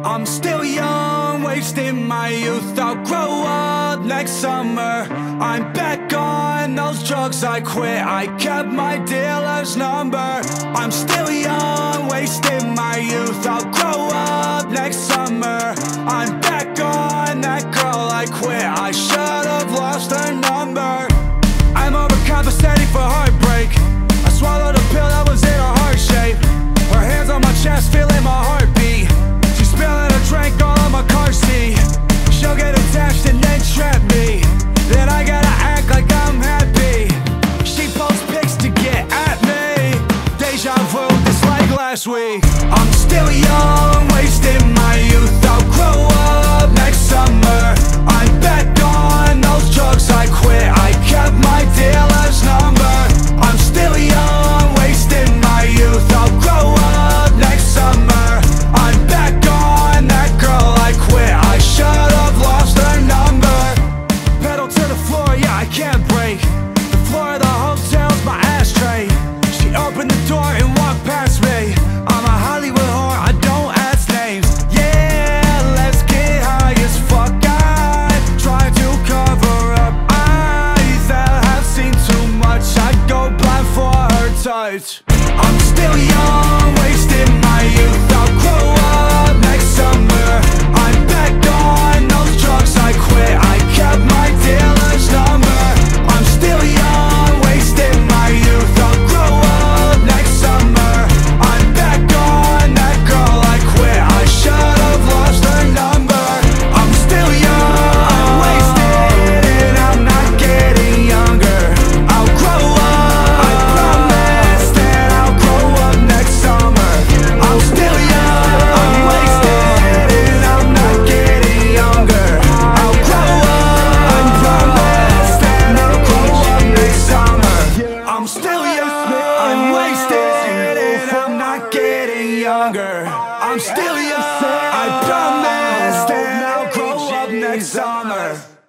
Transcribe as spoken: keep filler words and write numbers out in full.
I'm still young, wasting my youth. I'll grow up next summer. I'm back on those drugs I quit. I kept my dealer's number. I'm still young, wasting my youth. I'll grow up next summer. I'm back on that girl I quit. I should've lost her number. I'm overcompensating for heartbreak. I swallowed a pill that was in her heart shape. Her hands on my chest, feeling my heartbeat. She's spilling a drink all on my car seat. She'll get attached and then trap me. Then I gotta act like I'm happy. She posts pics to get at me. Deja vu, just like last week. I'm still young, wasting my youth. I'll grow up next summer. I'm back on those drugs I quit. I kept my dealer's number. I'm still young, wasting my youth. I'll grow up next summer. I'm back on that girl I quit. I should've lost her number. Pedal to the floor, yeah, I can't break. The floor of the hotel's my ashtray. She opened the door and walked past me. I'm a Hollywood whore, I don't ask names. Yeah, let's get high as fuck. I try to cover up eyes that have seen too much. I go blind for her touch. I'm still young, wasting my youth. I'll grow up next summer. I'm back on those drugs I quit. I kept my dealer's number. I'm still young, wasting my youth. I'll grow up next summer. I'm back on that girl I quit. I should've lost her number. I'm still young, I'm wasted, and I'm not getting younger. I'll grow up, I promise that I'll grow up next summer. I'm still young, I'm wasted, and I'm not getting younger. I'll grow up, I promise that I'll grow up next summer. I'm still young, I'm wasted, and I'm not getting younger. I'm still young, I promise that I'll grow up next summer.